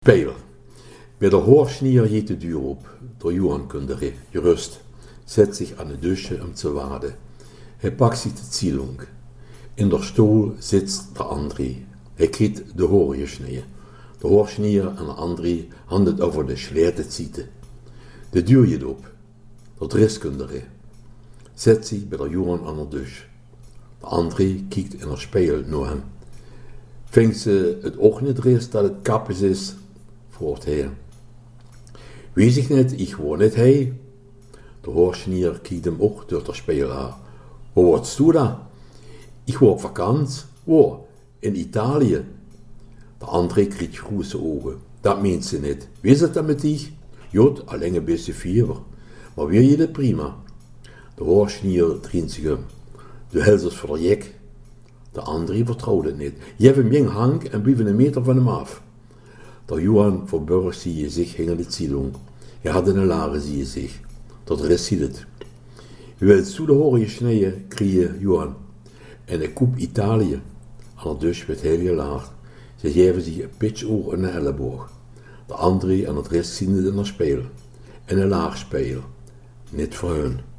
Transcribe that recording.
Spelen. Bij de Hoorsnier geht de deur op. Der Johann kunde gerust, zet zich aan de dusje om te waden. Hij pakt zich de zielung. In der stoel zit der André. Hij kriegt de Hoorgesnee. De Hoorsnier en de André handelt over de schwerte zieten. De deur geht op. Der Driskunde zet zich bij der Johann aan de dus. De André kijkt in der spiegel naar hem. Vindt ze het ook niet ris dat het kappes is? Vroegt hij. Weet ik niet, ik woon niet hij. De Hoorsnier kijkt hem ook door de spiegel aan. Waar wordst du da? Ik word op vakantie. Waar? In Italië. De André kriegt große ogen. Dat meent ze niet. Wie is het dan met dich? Jod, alleen een beetje fever. Maar weer je het prima. De Hoorsnier drient zich om. Du hältst es voor de jek. De André vertrouwt het niet. Je hebt hem jeng hank en blijft een meter van hem af. Der Johann verborg zie je zich hinter de zielung. Hij had een lage zie je zich. Dat rest ziet het. Je wilt zo de horen sneeën, krieën Johann. En ik koep Italië. Aan de dus werd heel gelaagd. Ze geven zich een pitchoor en een elleboog. De André en het rest zien het in de speel. En een laag speel. Niet voor hun.